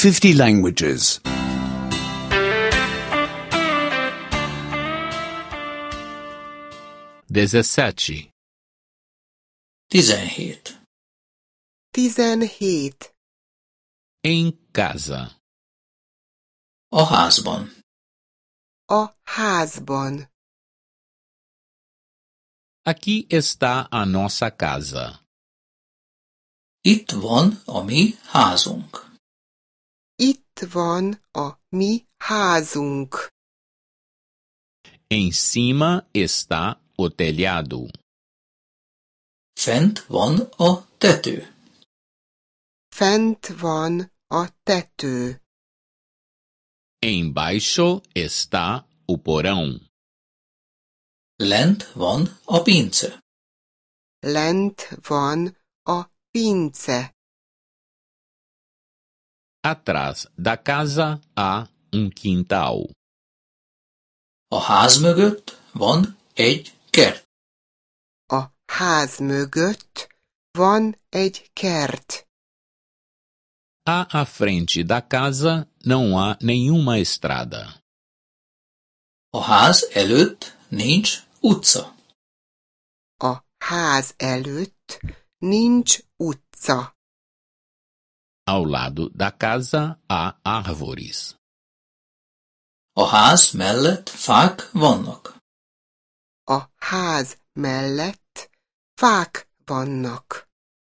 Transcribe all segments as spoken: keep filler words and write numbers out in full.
fifty languages. dezessete, tizenhét. Tizenhét. em casa, A házban. A házban. aqui está a nossa casa. Itt van a mi házunk. Itt van a mi házunk. Em cima está o telhado. Fent van a tető. Fent van a tető. Embaixo está o porão. Lent van a pince. Lent van a pince. Atrás da casa há um quintal. A ház mögött van egy kert. A ház mögött van egy kert. À à frente da casa não há nenhuma estrada. A ház előtt nincs utca. A ház előtt nincs utca. Ao lado da casa há árvores. A ház mellett fák vannak. A ház mellett fák vannak.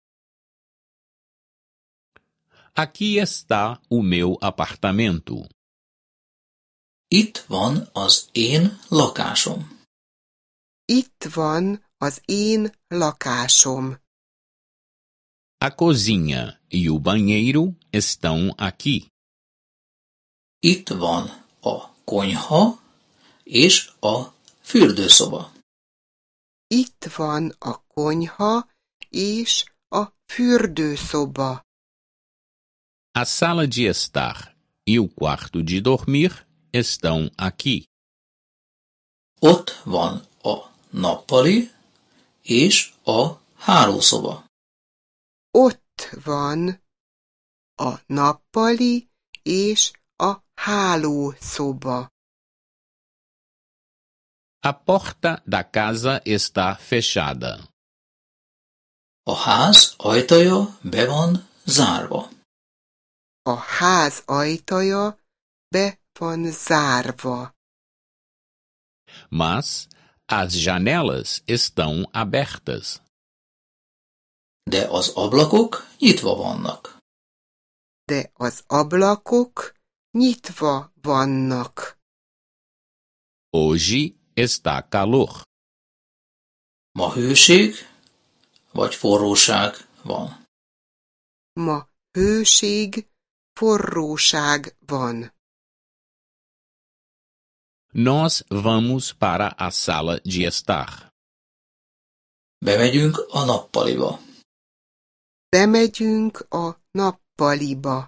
Aqui está o meu apartamento. Itt van az én lakásom. Itt van az én lakásom. A cozinha e o banheiro estão aqui. Itt van a konyha és a fürdőszoba. Itt van a konyha és a fürdőszoba. A sala de estar e o quarto de dormir estão aqui. Ott van a nappali és a hálószoba. Ott van a nappali és a hálószoba. A porta da casa está fechada. A ház ajtaja be van zárva. A ház ajtaja be van zárva. Mas as janelas estão abertas. De az ablakok nyitva vannak. De az ablakok nyitva vannak. Hoje está calor. Ma hőség vagy forróság van. Ma hőség, forróság van. Nós vamos para a sala de estar. Bemegyünk a nappaliba. Bemegyünk a nappaliba.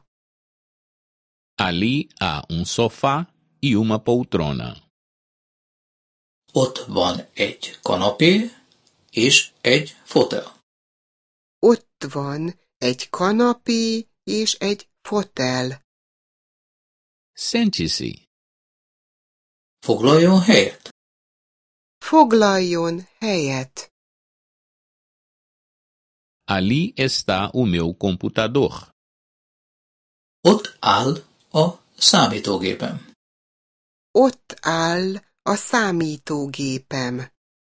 Ali há um sofá e uma poltrona. Ott van egy kanapé és egy fotel. Ott van egy kanapé és egy fotel. Sente-se. Foglaljon helyet. Foglaljon helyet. Ali está o meu computador. Ott áll a számítógépem. Ott áll a számítógépem.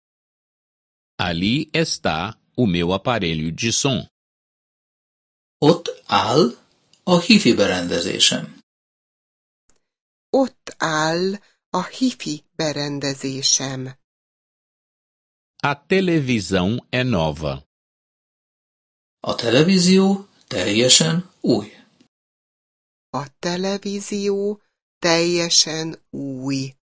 Ali está o meu aparelho de som. Ott áll a hifi berendezésem. Ott áll a hifi berendezésem. A televisão é nova. A televízió teljesen új. A televízió teljesen új.